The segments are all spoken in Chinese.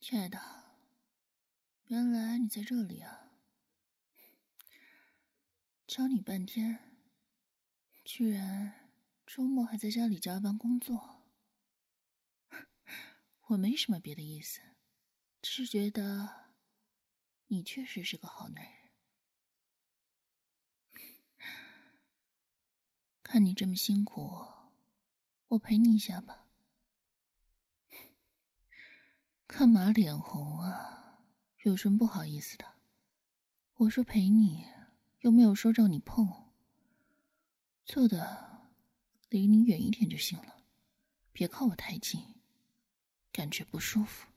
亲爱的，原来你在这里啊！找你半天，居然周末还在家里加班工作。我没什么别的意思，只是觉得你确实是个好男人。看你这么辛苦，我陪你一下吧。干嘛脸红啊？有什么不好意思的？我说陪你，又没有说让你碰。坐的离你远一点就行了，别靠我太近，感觉不舒服。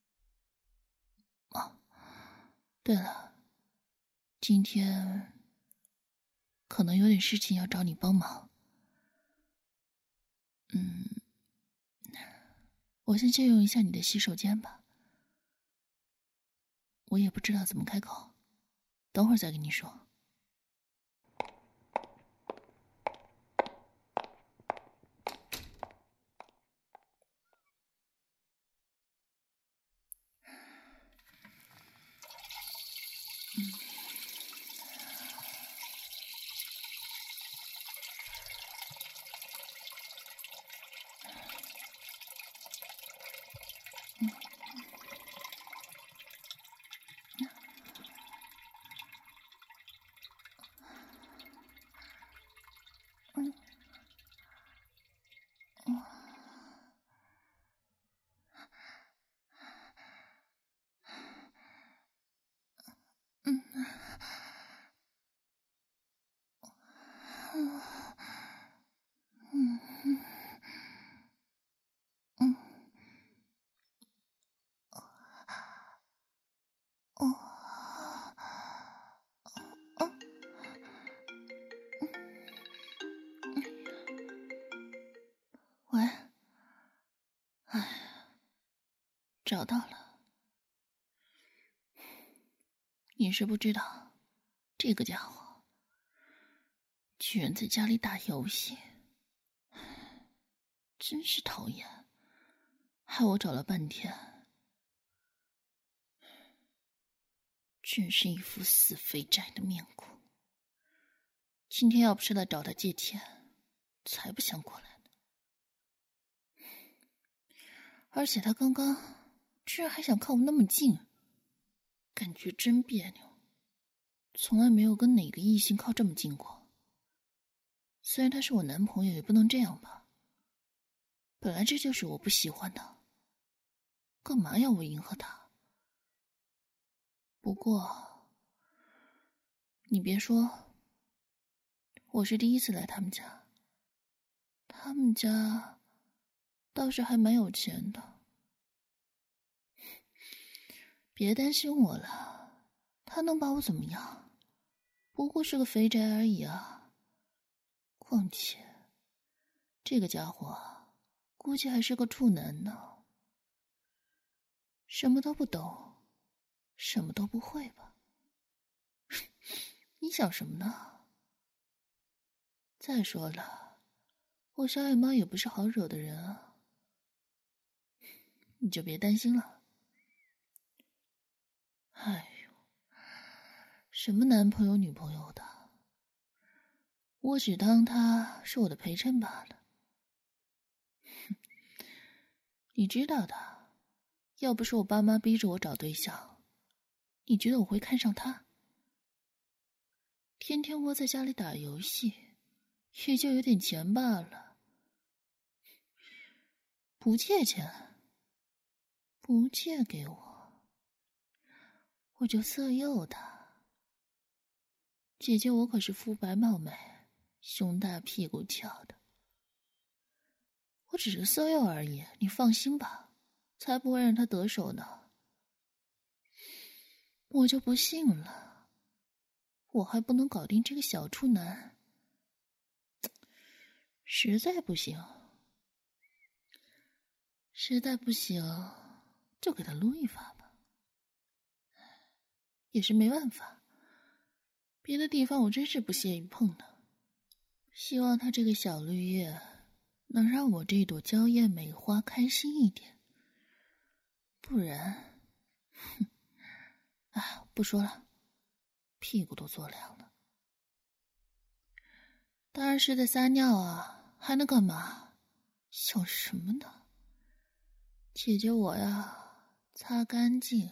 哦，对了，今天可能有点事情要找你帮忙。我先借用一下你的洗手间吧。我也不知道怎么开口，等会儿再跟你说。喂，找到了。你是不知道，这个家伙居然在家里打游戏，真是讨厌，害我找了半天，真是一副死肥宅的面孔。今天要不是来找他借钱，才不想过来呢。而且他刚刚居然还想靠我那么近，感觉真别扭。从来没有跟哪个异性靠这么近过。虽然他是我男朋友，也不能这样吧。本来这就是我不喜欢的，干嘛要我迎合他？不过，你别说，我是第一次来他们家。他们家倒是还蛮有钱的。别担心我了，他能把我怎么样？不过是个肥宅而已啊。况且，这个家伙估计还是个处男呢。什么都不懂，什么都不会吧？你想什么呢？再说了，我小野猫也不是好惹的人啊。你就别担心了。哎呦，什么男朋友女朋友的，我只当他是我的陪衬罢了。你知道的，要不是我爸妈逼着我找对象，你觉得我会看上他？天天窝在家里打游戏，也就有点钱罢了。不借钱，不借给我，我就色诱他。姐姐我可是肤白貌美，胸大屁股翘的，我只是色诱而已，你放心吧，才不会让他得手呢。我就不信了，我还不能搞定这个小处男，实在不行，就给他撸一发吧。也是没办法，别的地方我真是不屑于碰的。希望他这个小绿叶能让我这朵娇艳美花开心一点，不然哎，不说了，屁股都坐凉了。当然是在撒尿啊，还能干嘛？想什么呢？姐姐我呀，擦干净。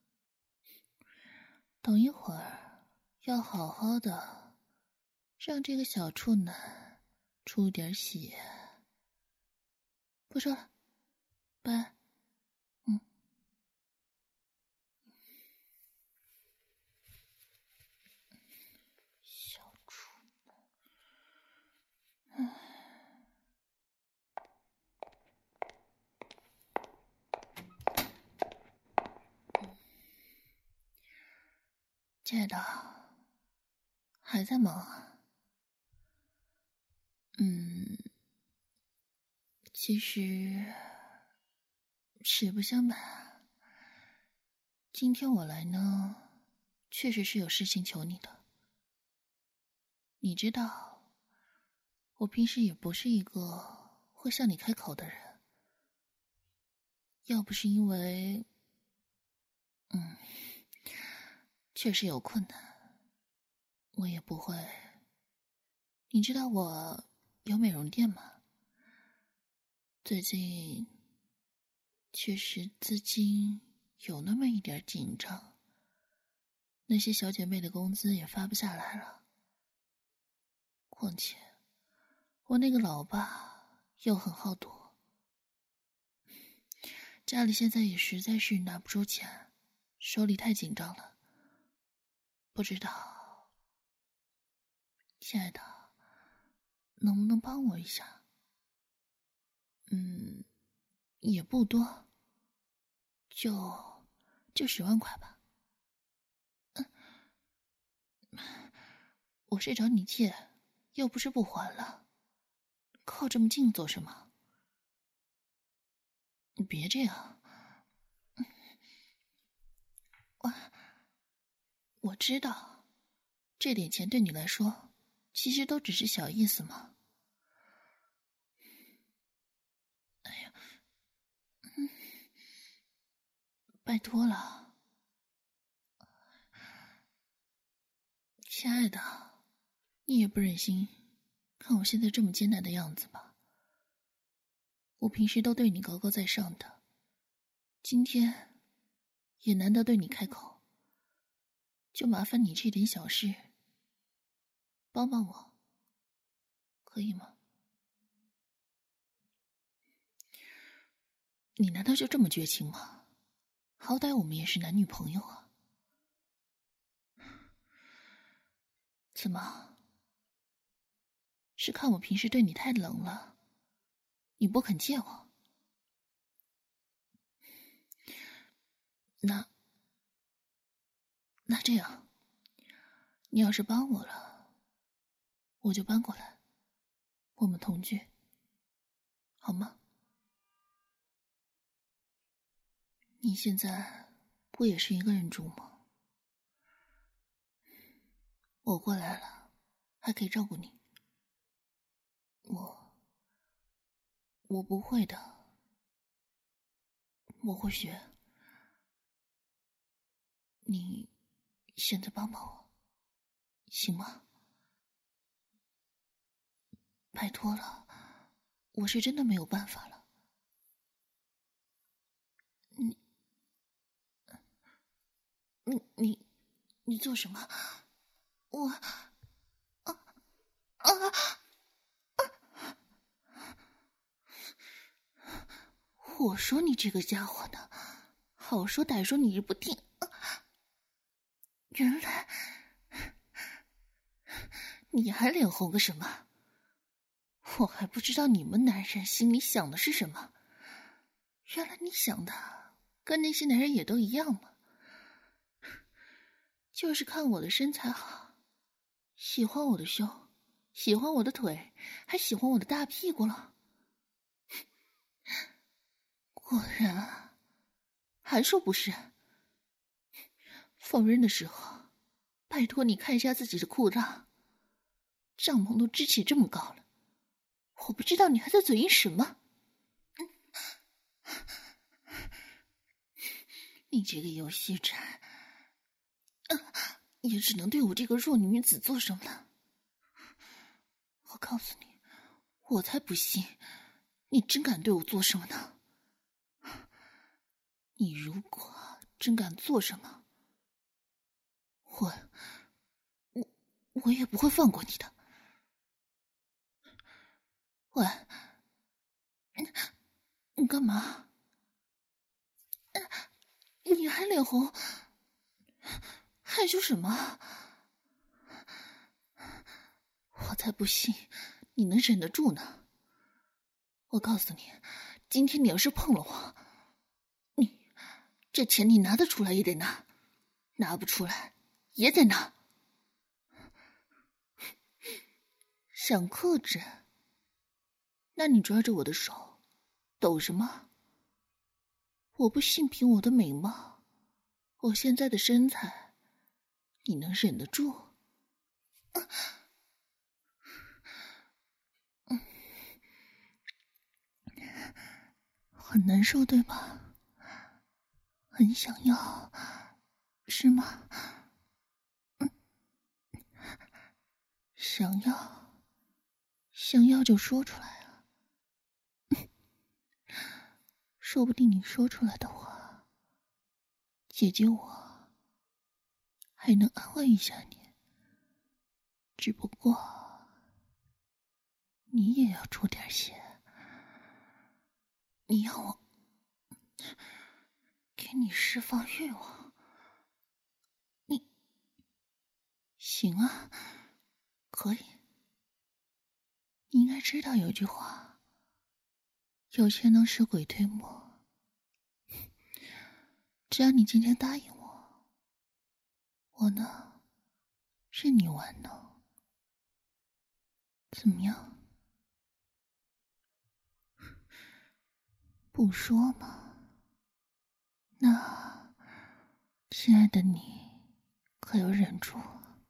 等一会儿要好好的让这个小处男出点血。不说了，拜。小处男，亲爱的，还在忙啊？其实实不相瞒，今天我来呢，确实是有事情求你的。你知道，我平时也不是一个会向你开口的人，要不是因为，确实有困难，我也不会。你知道我有美容店吗？最近确实资金有那么一点紧张，那些小姐妹的工资也发不下来了。况且我那个老爸又很好赌，家里现在也实在是拿不出钱，手里太紧张了。不知道，亲爱的，能不能帮我一下？也不多，就10万块吧。我是找你借，又不是不还了，靠这么近做什么？你别这样，我知道，这点钱对你来说，其实都只是小意思嘛。哎呀，拜托了，亲爱的，你也不忍心看我现在这么艰难的样子吧？我平时都对你高高在上的，今天也难得对你开口，就麻烦你这点小事，帮帮我，可以吗？你难道就这么绝情吗？好歹我们也是男女朋友啊。怎么？是看我平时对你太冷了，你不肯借我？那这样，你要是帮我了，我就搬过来，我们同居，好吗？你现在不也是一个人住吗？我过来了，还可以照顾你。我不会的，我会学。你现在帮帮我，行吗？拜托了，我是真的没有办法了。你做什么？我我说你这个家伙呢，好说歹说你也不听。原来你还脸红个什么？我还不知道你们男人心里想的是什么。原来你想的跟那些男人也都一样吗？就是看我的身材好，喜欢我的胸，喜欢我的腿，还喜欢我的大屁股了。果然啊，还说不是。缝纫的时候，拜托你看一下自己的裤裆，帐篷都支起这么高了，我不知道你还在嘴硬什么。 你这个游戏宅，也只能对我这个弱女子做什么了。我告诉你，我才不信你真敢对我做什么呢！你如果真敢做什么，我也不会放过你的。喂，你干嘛？你还脸红，害羞什么？我才不信你能忍得住呢！我告诉你，今天你要是碰了我，这钱你拿得出来也得拿，拿不出来也得拿。想克制？那你抓着我的手，抖什么？我不信凭我的美貌，我现在的身材，你能忍得住？很难受，对吧？很想要，是吗？想要就说出来啊！说不定你说出来的话，姐姐我还能安慰一下你。只不过，你也要出点血。你要我给你释放欲望，你行啊，可以。你应该知道有句话，有钱能使鬼推磨。只要你今天答应我，我呢，任你玩弄。怎么样？不说嘛。那，亲爱的你，可要忍住。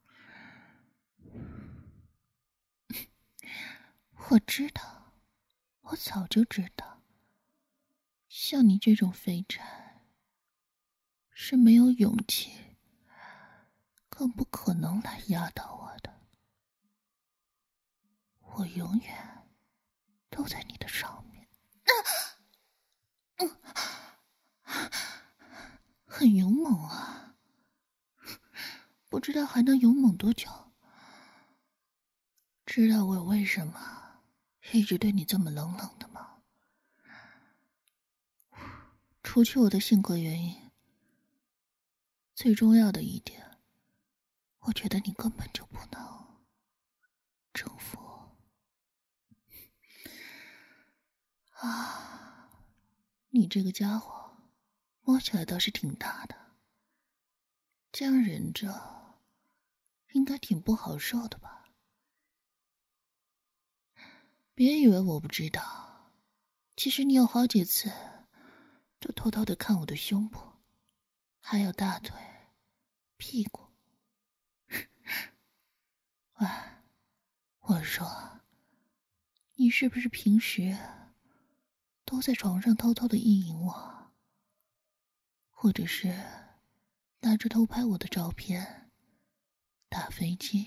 我知道，我早就知道，像你这种废柴，是没有勇气，更不可能来压倒我的。我永远都在你的上面。很勇猛啊，不知道还能勇猛多久。知道我为什么一直对你这么冷冷的吗？除去我的性格原因，最重要的一点，我觉得你根本就不能征服我。啊，你这个家伙摸起来倒是挺大的，这样忍着应该挺不好受的吧？别以为我不知道，其实你有好几次都偷偷的看我的胸部，还有大腿、屁股。喂，我说，你是不是平时都在床上偷偷的意淫我，或者是拿着偷拍我的照片打飞机？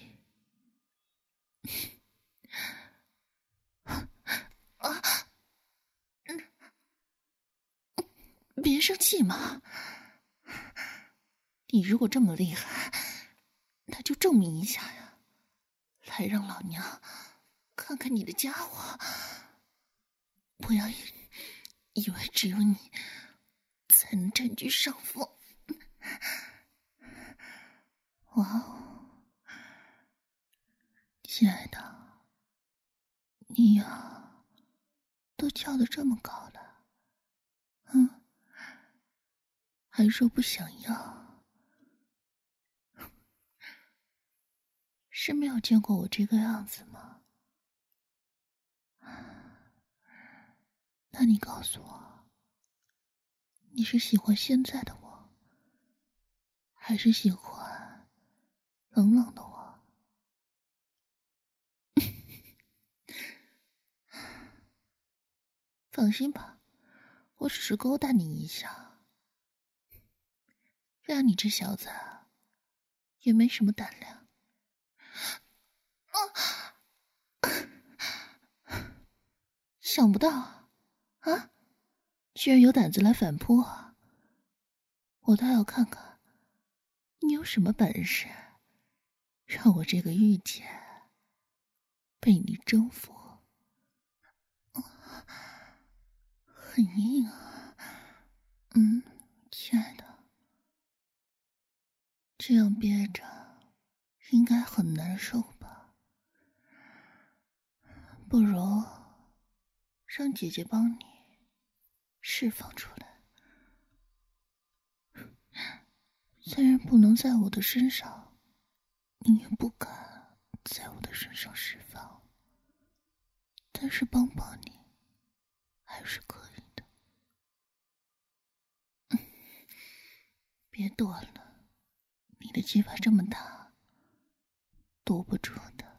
啊！别生气嘛，你如果这么厉害，那就证明一下呀，来让老娘看看你的家伙。不要以为只有你才能占据上风。哇哦，亲爱的，你呀，都跳得这么高了，还说不想要，是没有见过我这个样子吗？那你告诉我，你是喜欢现在的我，还是喜欢冷冷的我？放心吧，我只是勾搭你一下， 让你这小子也没什么胆量。想不到啊，居然有胆子来反扑啊！我倒要看看你有什么本事，让我这个御姐被你征服。很硬啊，亲爱的，这样憋着应该很难受吧？不如让姐姐帮你释放出来。虽然不能在我的身上，你也不敢在我的身上释放，但是帮帮你还是可以的。别躲了，你的鸡巴这么大，躲不住的。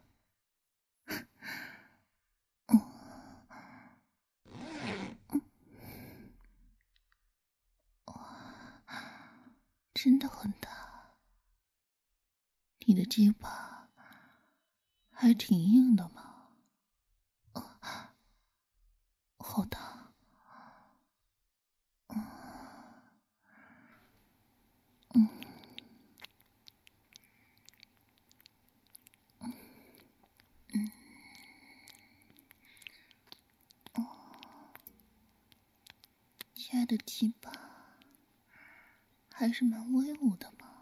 真的很大，你的鸡巴还挺硬的嘛。好大。亲爱的鸡巴还是蛮威武的嘛。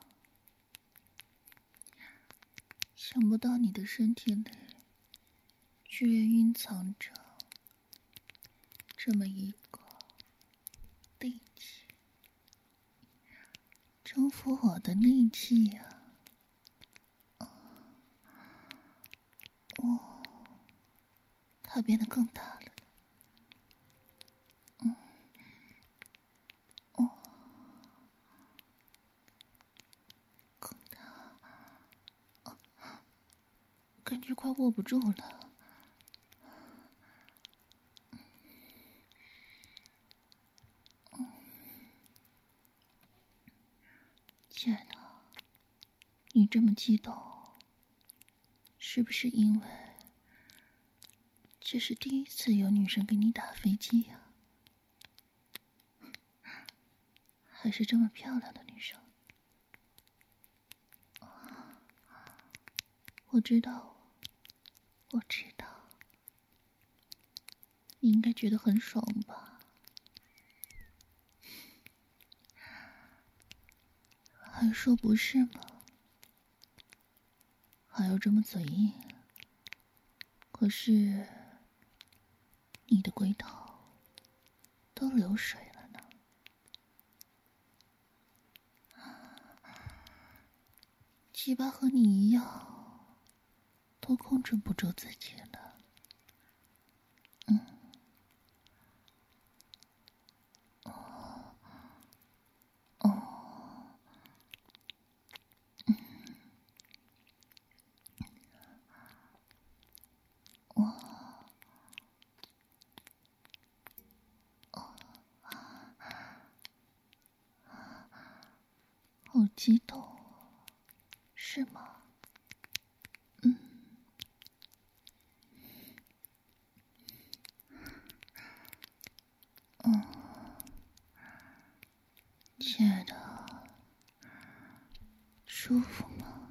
想不到你的身体里居然蕴藏着这么一个利器，征服我的利器呀！它变得更大了。更大，感觉快握不住了。亲爱的，你这么激动，是不是因为这是第一次有女生给你打飞机呀？还是这么漂亮的女生？我知道，你应该觉得很爽吧？还说不是吗？还要这么嘴硬？可是你的龟头都流水了呢。鸡巴和你一样，都控制不住自己了。好激动，是吗？亲爱的，舒服吗？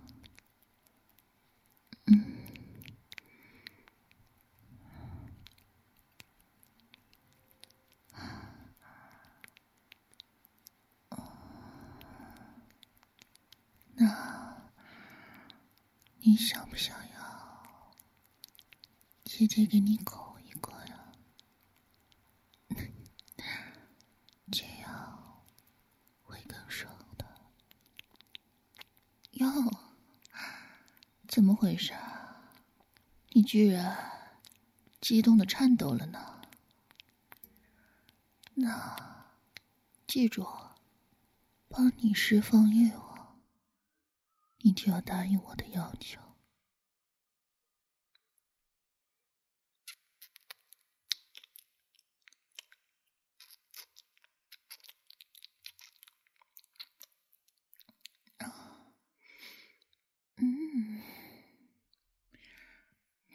那你想不想要姐姐给你口一个呀？这样会更爽的。哟，怎么回事啊？你居然激动的颤抖了呢？那记住，帮你释放欲望，你就要答应我的要求。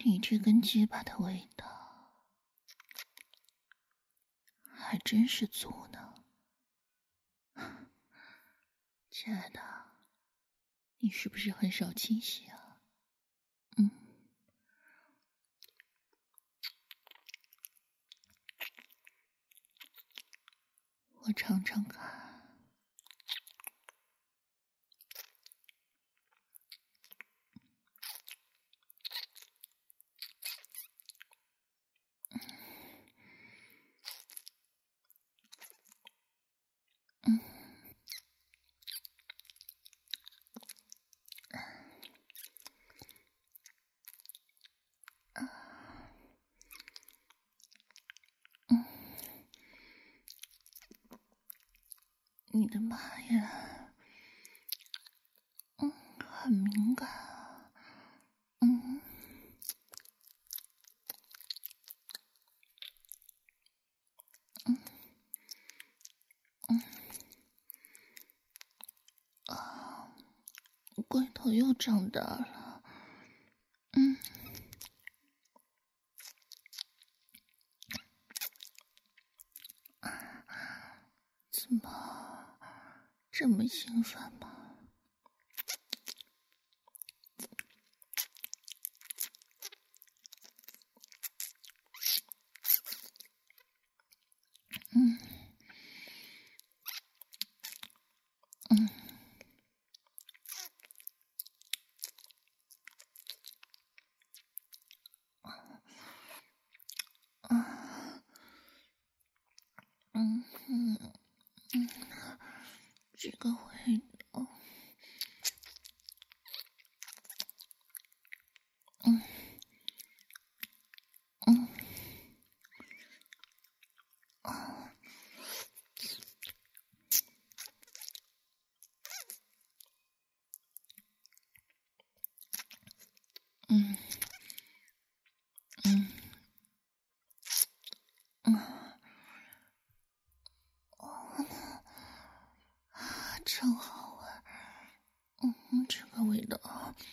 你这根鸡巴的味道还真是足呢。亲爱的，你是不是很少清洗啊？我尝尝看。你的妈呀，很敏感啊，龟头又长大了，怎么这么兴奋吗？这个味道，真好闻，这个味道，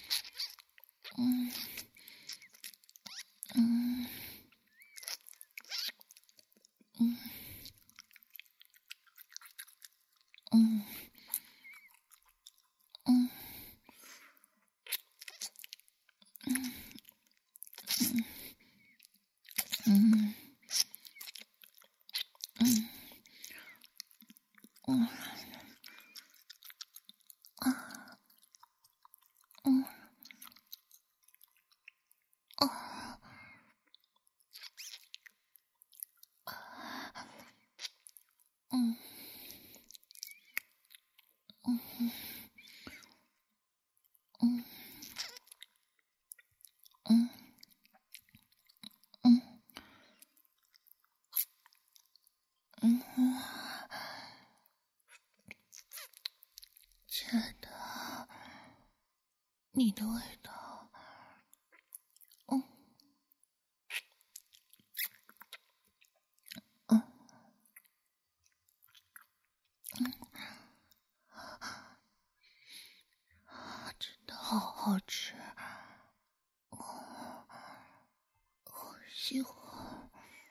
亲爱的，你的味道，真的好好吃，我喜欢，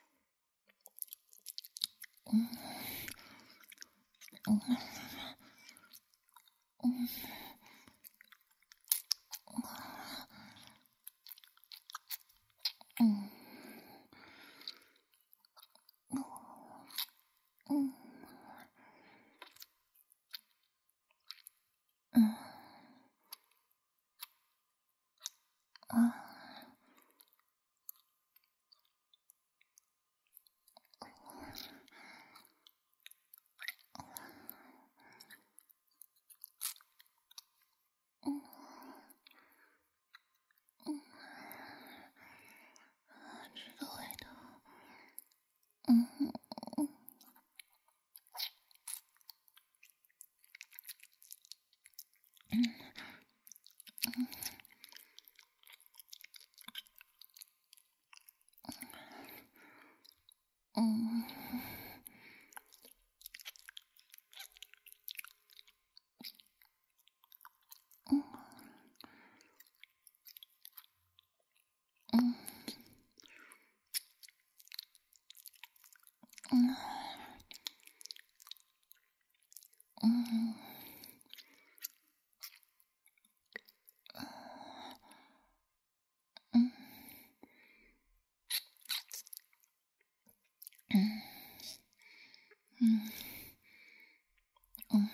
这个味道， 嗯嗯嗯嗯嗯嗯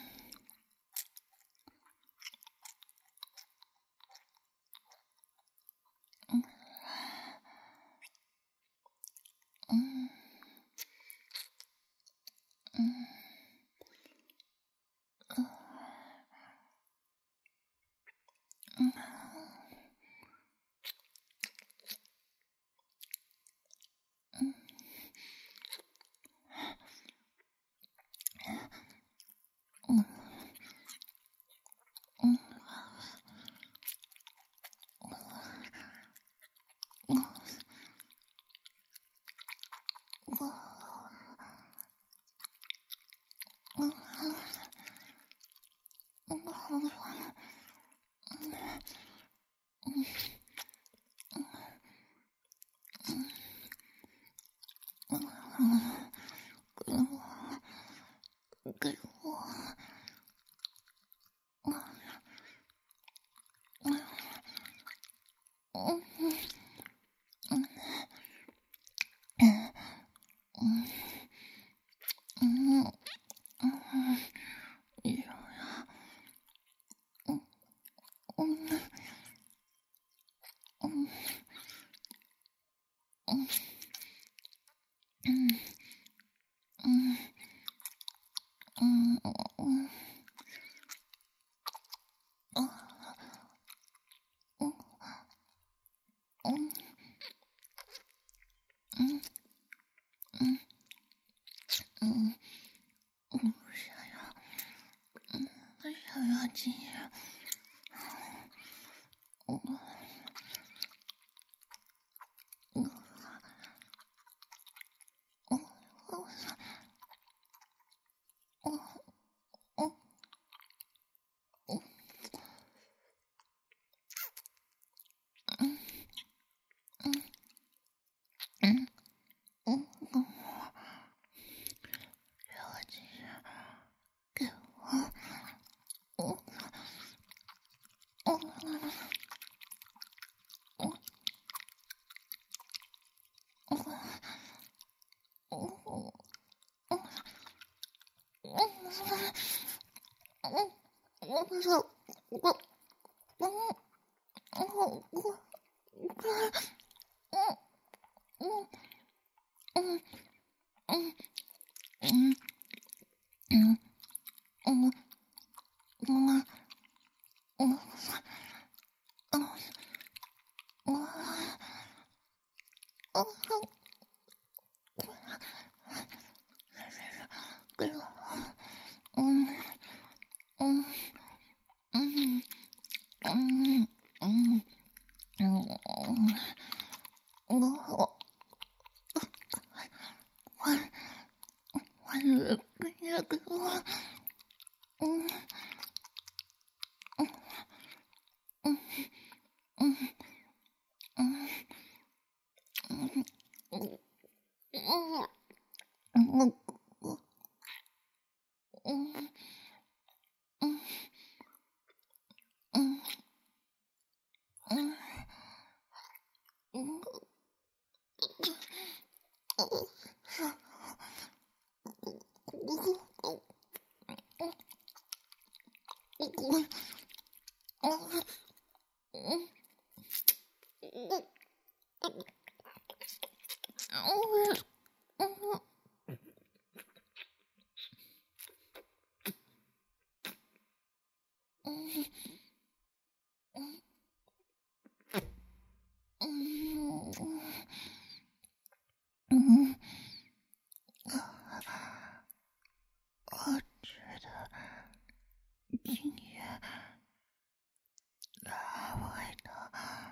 嗯嗯嗯嗯嗯嗯嗯嗯给我，小妖精，小精，给我，我觉得今夜拉外的，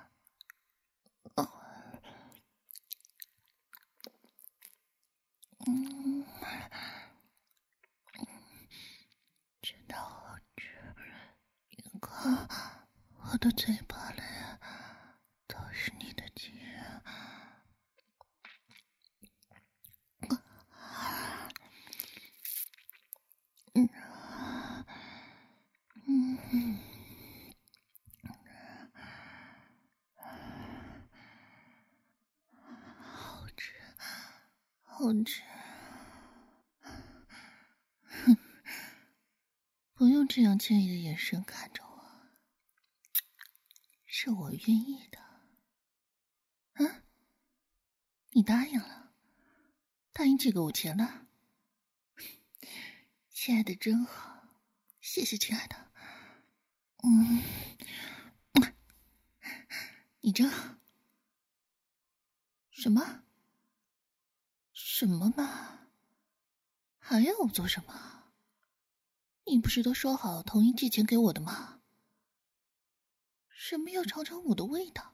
直到我去一个我的嘴巴里都是你的精液。 好吃。哼，不用这样歉意的眼神看着我，是我愿意的。啊？你答应了？答应借给我钱了？亲爱的真好，谢谢亲爱的。你真好。什么？什么嘛？还要我做什么？你不是都说好同意借钱给我的吗？什么要尝尝我的味道？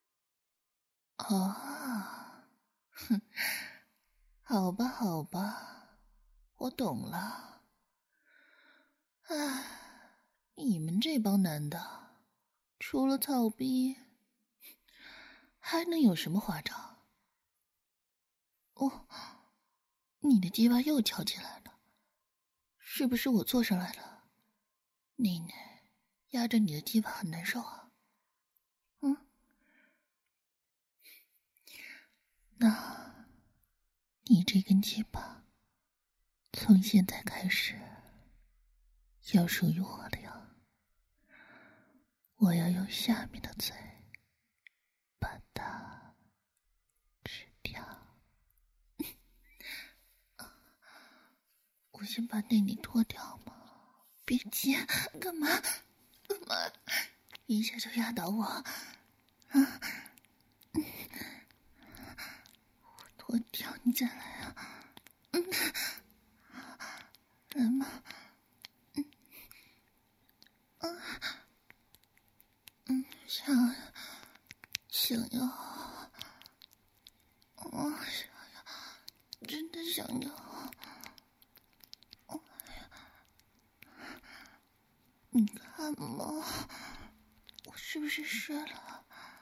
啊，哼，好吧好吧，我懂了。唉，你们这帮男的，除了操逼，还能有什么花招？哦，你的鸡巴又翘起来了，是不是我坐上来了？内内压着你的鸡巴很难受啊。那，你这根鸡巴，从现在开始，要属于我的呀。我要用下面的嘴，把它吃掉。我先把内内脱掉嘛，别急，干嘛？干嘛？一下就压倒我啊！我脱掉你再来啊！来嘛！想要，想要，真的想要。你看嘛，我是不是湿了？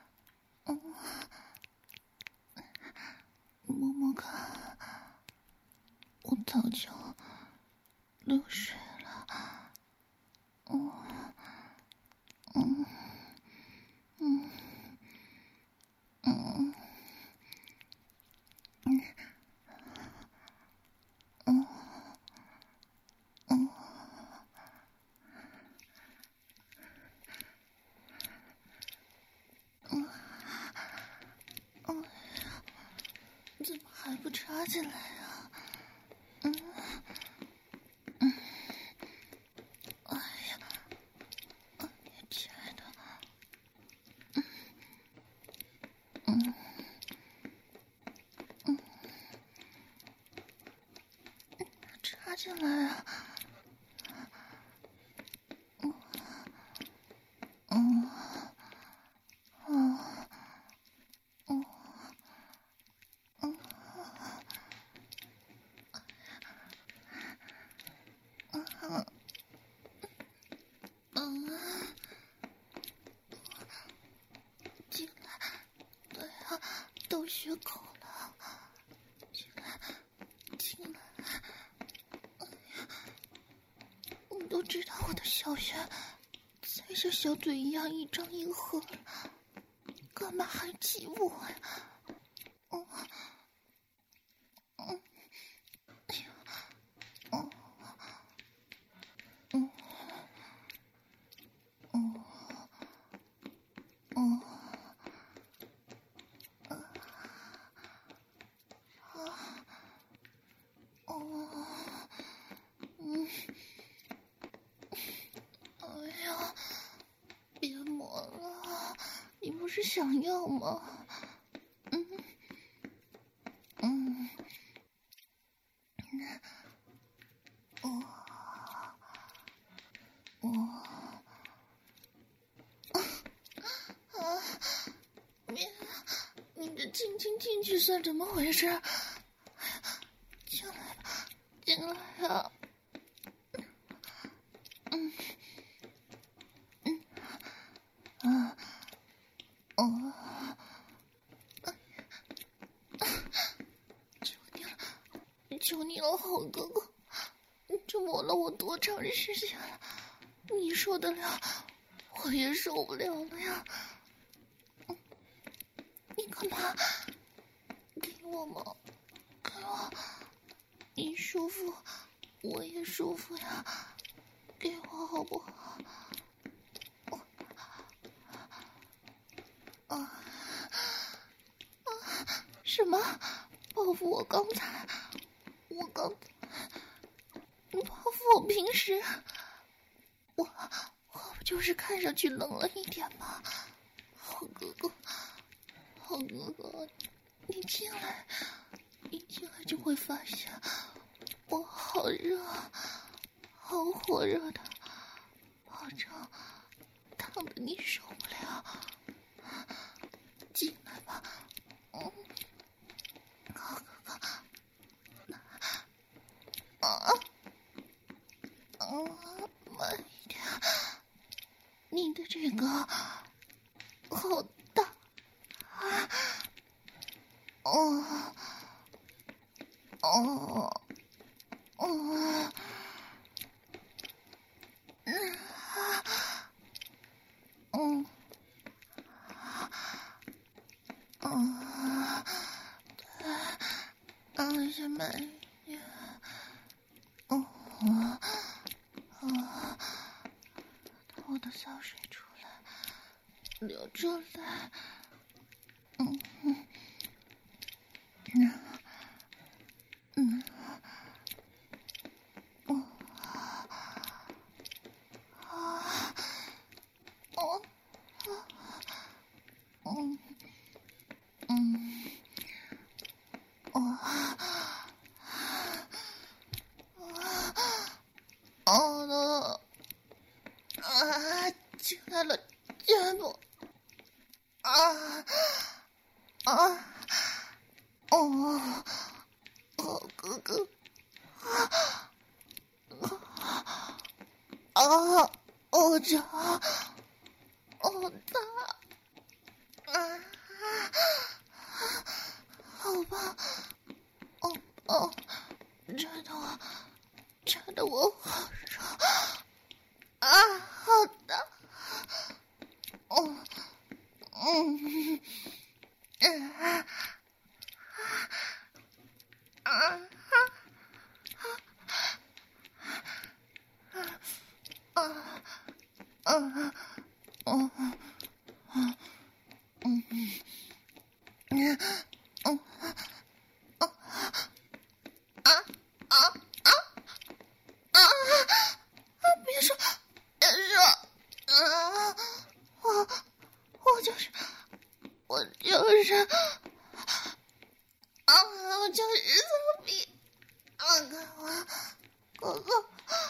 摸摸看，我早就流水了。怎么还不插进来啊？哎呀，亲爱的，插进来啊！进来，对啊，到血口了，进来，进来。你都知道我的小穴才像小嘴一样一张一合了，干嘛还挤我呀？哎呀，别摸了，你不是想要吗？你这轻轻进去算怎么回事？进来吧，进来啊！求你了，好哥哥，这摸了我多长时间了？你受得了，我也受不了了呀！你干嘛？给我嘛，给我，你舒服，我也舒服呀，给我好不好？什么？报复我刚才？报复我平时？我不就是看上去冷了一点吗？好哥哥，你进来就会发现我好热，好火热的，保证烫得你受不了。进来吧，好哥哥。慢一点，你的这个好大啊！先慢一点。我的骚水出来，流出来。进来了，肩部，哥哥，这，好大，好吧，扎得我好热，好大，别说，我就是骚逼，哥哥，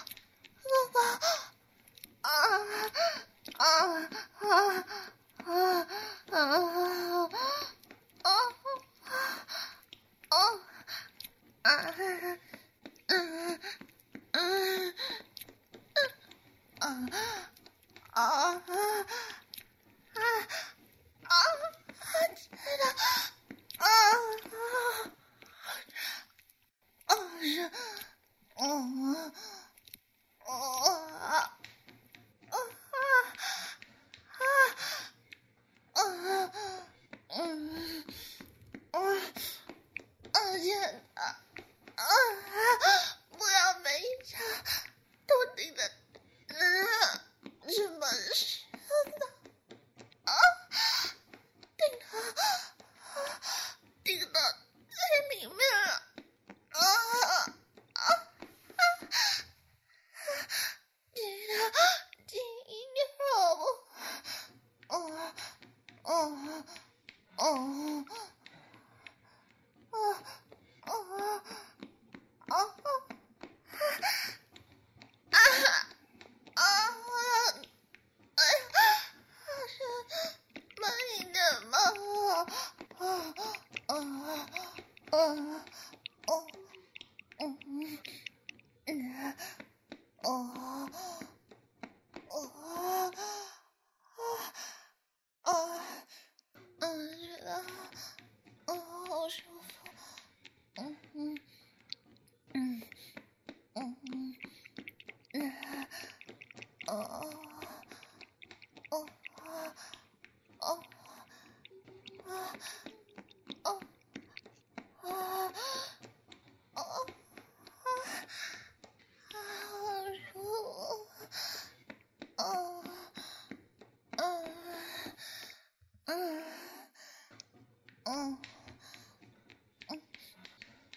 不要没事，都顶着，什么事呢？顶到最里面了，近一点好不？慢一点嘛！觉得好舒服。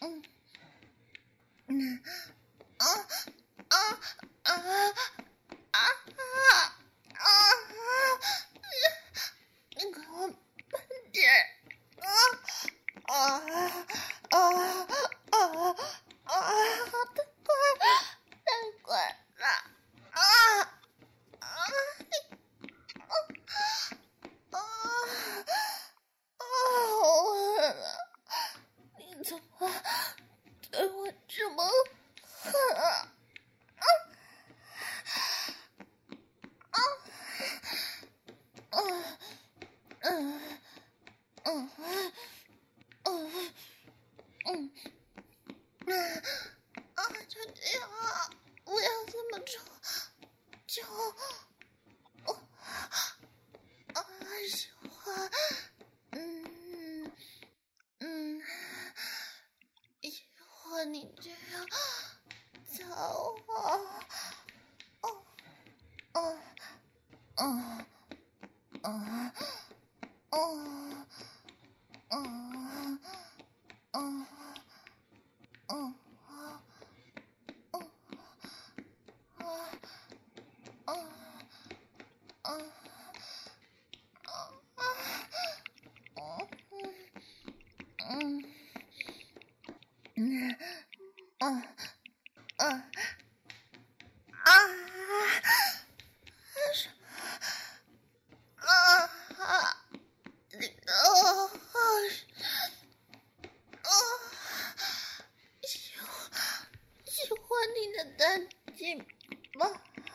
嗯啊啊啊啊啊！你给我慢点！啊啊啊啊啊！太快了！啊啊！好狠啊！你怎么对我这么狠啊？就这样啊！不要这么做，就喜欢，喜欢你这样操我，喜欢你的单肩膀，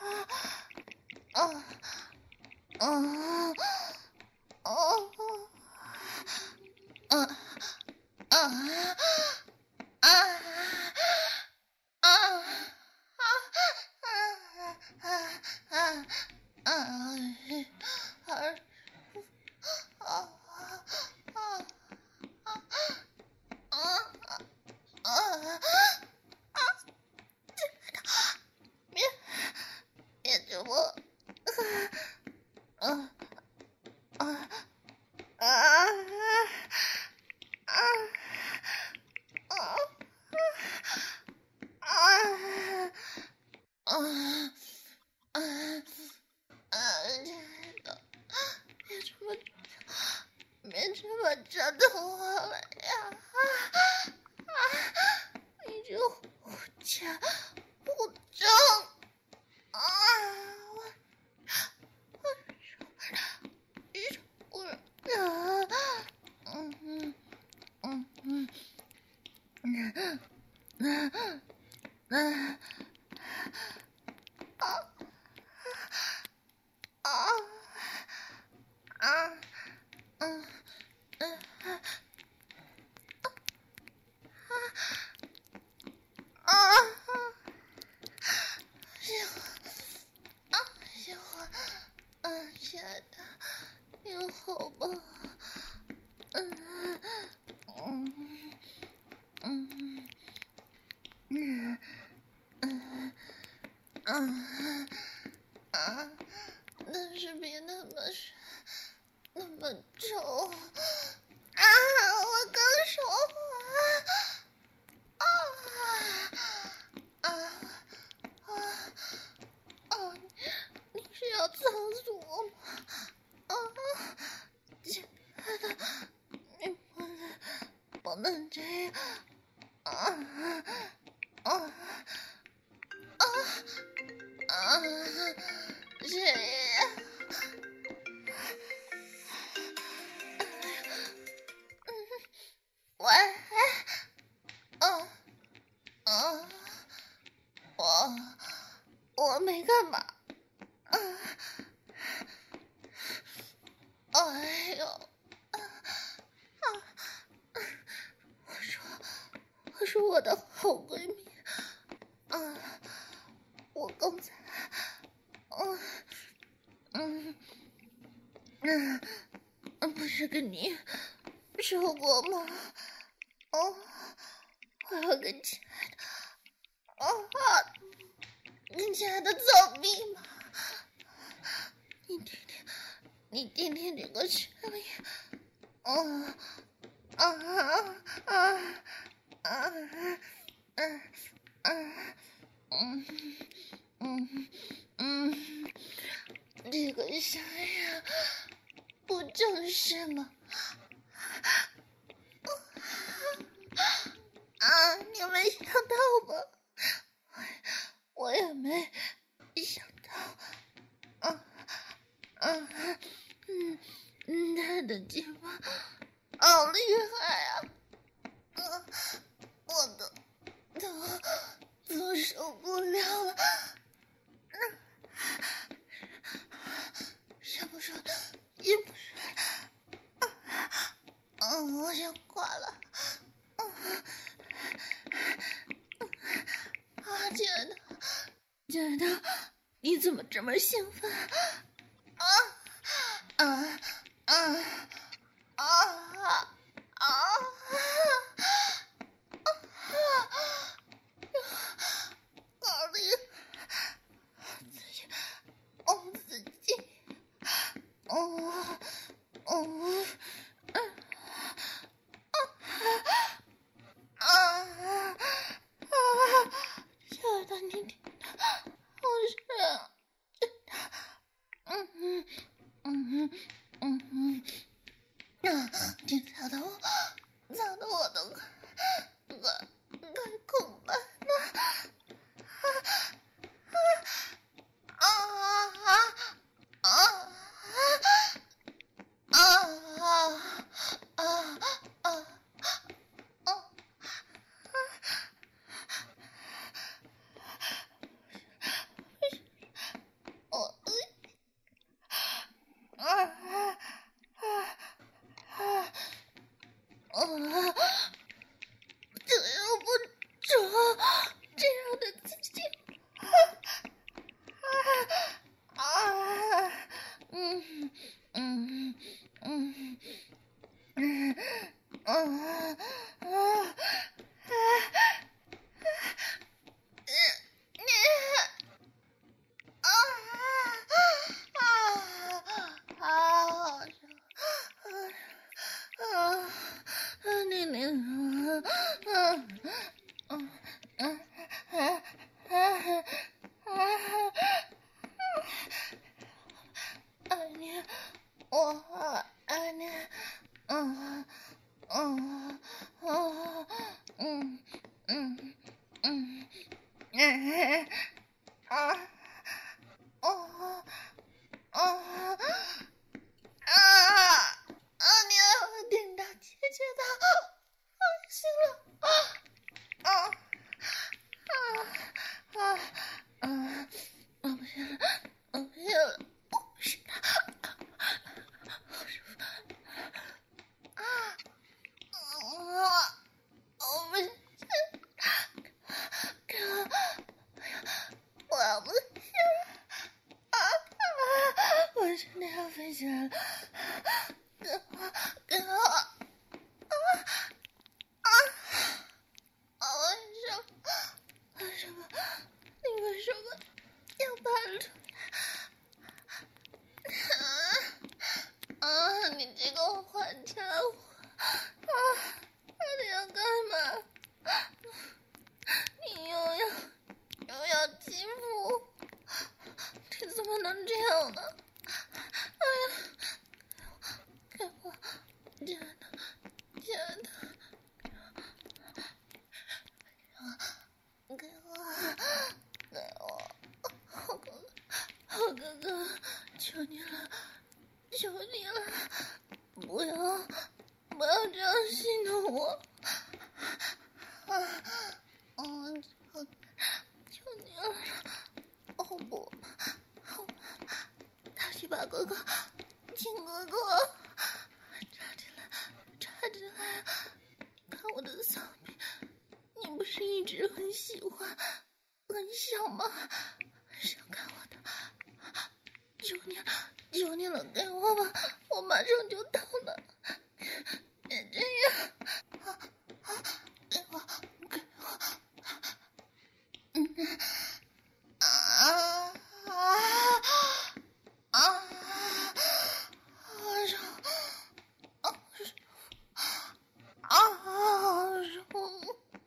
别着我，别这么折腾我了呀！你这胡家不正啊！小花，亲爱的，你好吗？但是别那么深，那么重啊！我刚说你是要操死我吗？亲爱的，你不能这样谁呀？喂，我没干嘛。哎呦，我说我的好闺蜜，我刚才，不是跟你说过吗？我要跟亲爱的，跟亲爱的造蜜嘛。你听听这个声音， 这个杀人不就是吗？你没想到吧？我也没想到。他的鸡巴好厉害啊！我都受不了了。什么说的也不是。我想挂了。亲爱的，你怎么这么兴奋？操得我都快空白了。这又不中，这样的自己，我爱你，你让我听到姐姐的，行了，我不行了，我不行了，我不行了，好舒服，我不行，给我要不行了，我真的要飞起来了，给我。为什么？你为什么要搬出来？你这个坏家伙！你要干嘛？你又要欺负我？你怎么能这样呢？哎呀！给我，亲爱的，亲爱的。给我，好哥哥，求你了，求你了，不要这样戏弄我，求你了，哦不，大西巴哥哥，亲哥哥，插进来，看我的骚逼。你不是一直很喜欢、很想吗？想看我的？求你了，给我吧，我马上就到了。别这样，给我，好舒服。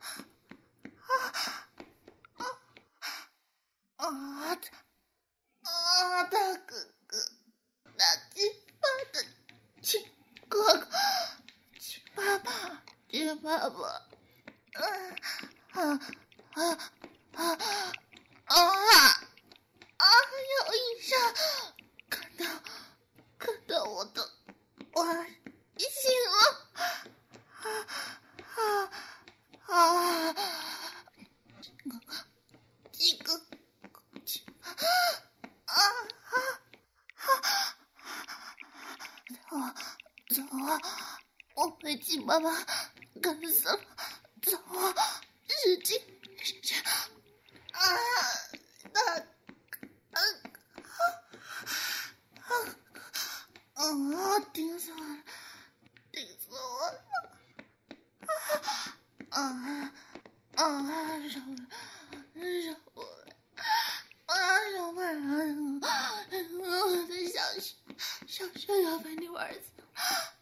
有医生看到我的外形了，这个走啊！我被鸡爸爸干死了，走啊！使劲！顶死我了！顶死我了！让我的小熊要被你玩死了！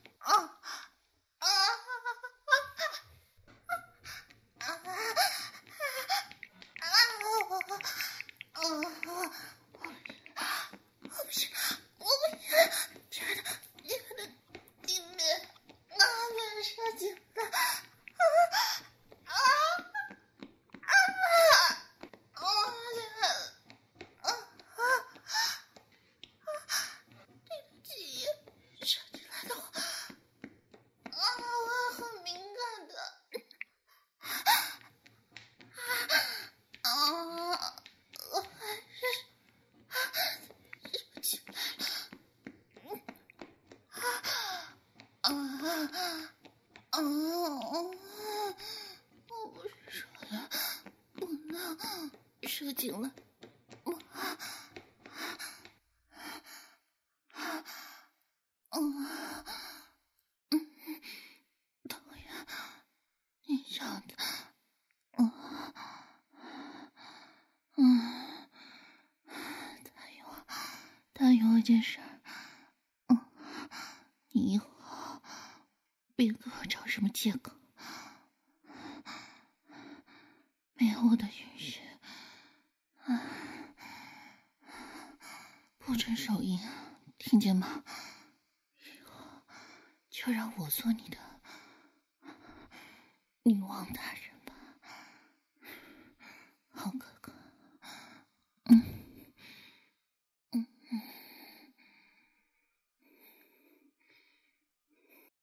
我不是说了，不能射精了。讨厌，你想的，答应我一件事儿，你以后别给我找什么借口，没有我的允许，不准手淫，听见吗？以后就让我做你的女王大人。